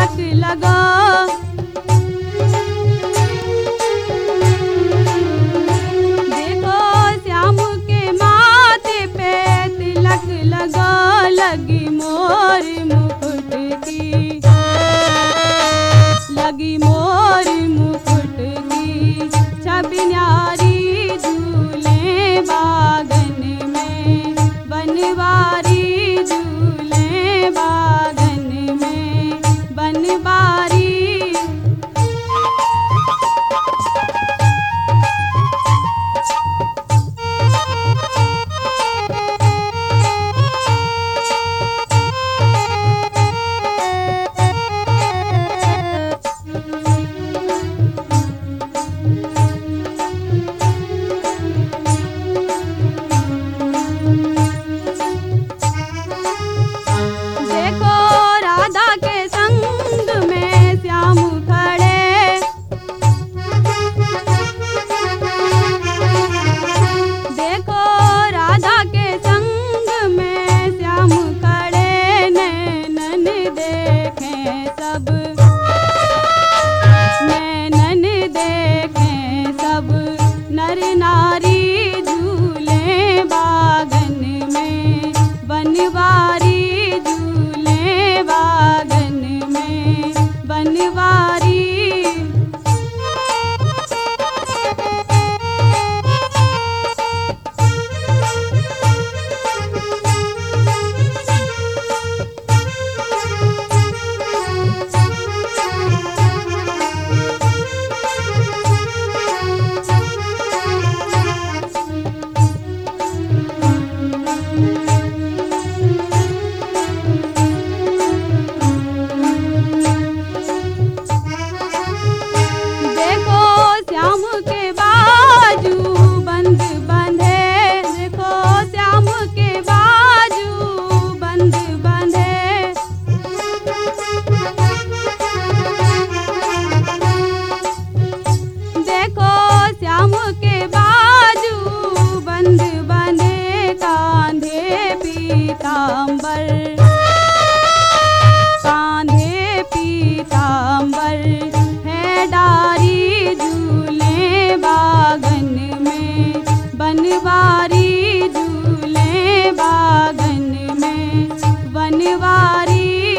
तिलक लगा। देखो श्याम के माथे पे तिलक लगा, लगी मोर मुकुट की, लगी मोर मुकुट की छवि न्यारी झूले बागन में, बनवारी झूले बागन में, बनवारी। देखो राधा के संग में श्याम खड़े, देखो राधा के संग में श्याम खड़े, नैनन देखें सब, नैनन देखें सब, नर नारी झूले बागन में, बनवारी झूले बागन में, बनवारी। देखो श्याम के बाजू बंद बंधे, देखो श्याम के बाजू बंद बंधे, देखो श्याम के बाजू बंद बंधे, कांधे पीतांबर, कांधे पीतांबर है डारी झूले बागन में, बनवारी झूले बागन में, बनवारी।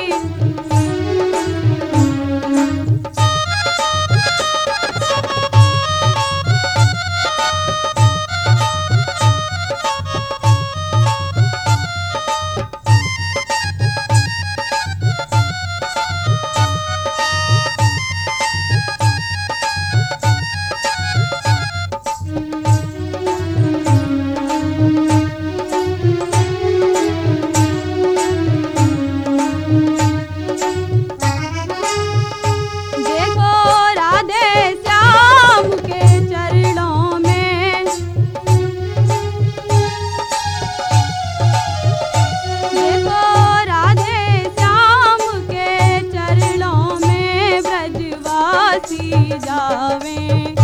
देखो राधे श्याम के चरणों में, देखो राधे श्याम के चरणों में, ब्रजवासी जावें,